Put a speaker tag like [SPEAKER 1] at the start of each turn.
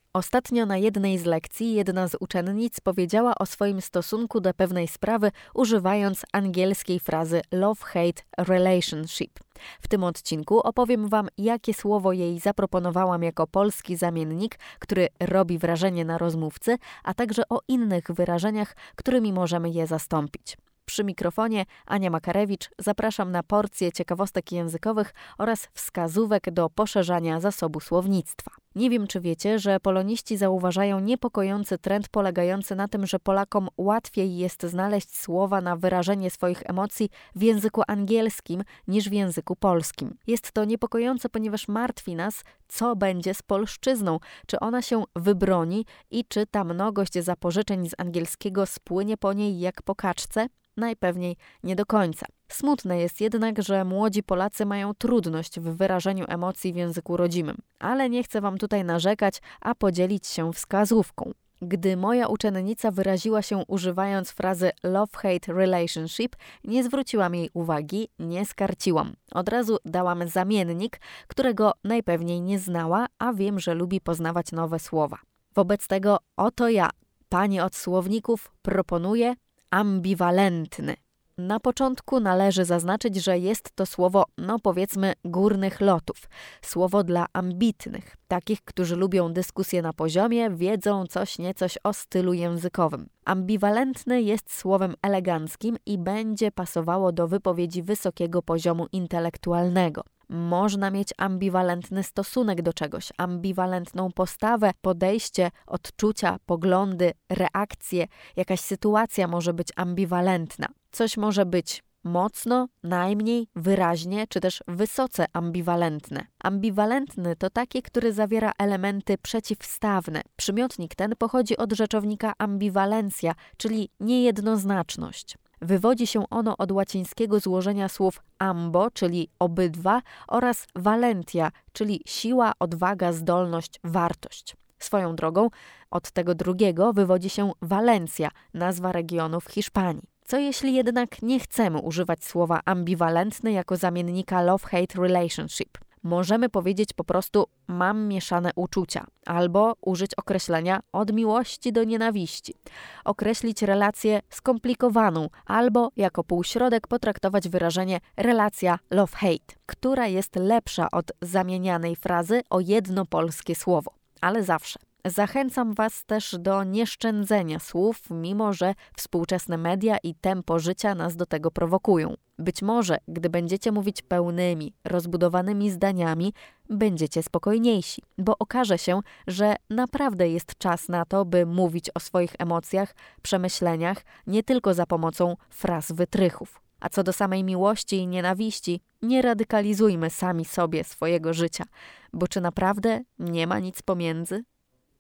[SPEAKER 1] Ostatnio na jednej z lekcji jedna z uczennic powiedziała o swoim stosunku do pewnej sprawy, używając angielskiej frazy love-hate relationship. W tym odcinku opowiem Wam, jakie słowo jej zaproponowałam jako polski zamiennik, który robi wrażenie na rozmówcy, a także o innych wyrażeniach, którymi możemy je zastąpić. Przy mikrofonie Ania Makarewicz, zapraszam na porcję ciekawostek językowych oraz wskazówek do poszerzania zasobu słownictwa. Nie wiem, czy wiecie, że poloniści zauważają niepokojący trend polegający na tym, że Polakom łatwiej jest znaleźć słowa na wyrażenie swoich emocji w języku angielskim niż w języku polskim. Jest to niepokojące, ponieważ martwi nas, co będzie z polszczyzną, czy ona się wybroni i czy ta mnogość zapożyczeń z angielskiego spłynie po niej jak po kaczce? Najpewniej nie do końca. Smutne jest jednak, że młodzi Polacy mają trudność w wyrażeniu emocji w języku rodzimym. Ale nie chcę Wam tutaj narzekać, a podzielić się wskazówką. Gdy moja uczennica wyraziła się używając frazy love-hate relationship, nie zwróciłam jej uwagi, nie skarciłam. Od razu dałam zamiennik, którego najpewniej nie znała, a wiem, że lubi poznawać nowe słowa. Wobec tego oto ja, pani od słowników, proponuję ambiwalentny. Na początku należy zaznaczyć, że jest to słowo, powiedzmy, górnych lotów. Słowo dla ambitnych, takich, którzy lubią dyskusje na poziomie, wiedzą coś niecoś o stylu językowym. Ambiwalentny jest słowem eleganckim i będzie pasowało do wypowiedzi wysokiego poziomu intelektualnego. Można mieć ambiwalentny stosunek do czegoś, ambiwalentną postawę, podejście, odczucia, poglądy, reakcje. Jakaś sytuacja może być ambiwalentna. Coś może być mocno, najmniej, wyraźnie, czy też wysoce ambiwalentne. Ambiwalentny to taki, który zawiera elementy przeciwstawne. Przymiotnik ten pochodzi od rzeczownika ambiwalencja, czyli niejednoznaczność. Wywodzi się ono od łacińskiego złożenia słów ambo, czyli obydwa, oraz valentia, czyli siła, odwaga, zdolność, wartość. Swoją drogą od tego drugiego wywodzi się Walencja, nazwa regionu w Hiszpanii. Co jeśli jednak nie chcemy używać słowa ambiwalentny jako zamiennika love-hate relationship? Możemy powiedzieć po prostu mam mieszane uczucia, albo użyć określenia od miłości do nienawiści. Określić relację skomplikowaną, albo jako półśrodek potraktować wyrażenie relacja love-hate, która jest lepsza od zamienianej frazy o jedno polskie słowo, ale zawsze. Zachęcam Was też do nieszczędzenia słów, mimo że współczesne media i tempo życia nas do tego prowokują. Być może, gdy będziecie mówić pełnymi, rozbudowanymi zdaniami, będziecie spokojniejsi, bo okaże się, że naprawdę jest czas na to, by mówić o swoich emocjach, przemyśleniach, nie tylko za pomocą fraz wytrychów. A co do samej miłości i nienawiści, nie radykalizujmy sami sobie swojego życia, bo czy naprawdę nie ma nic pomiędzy?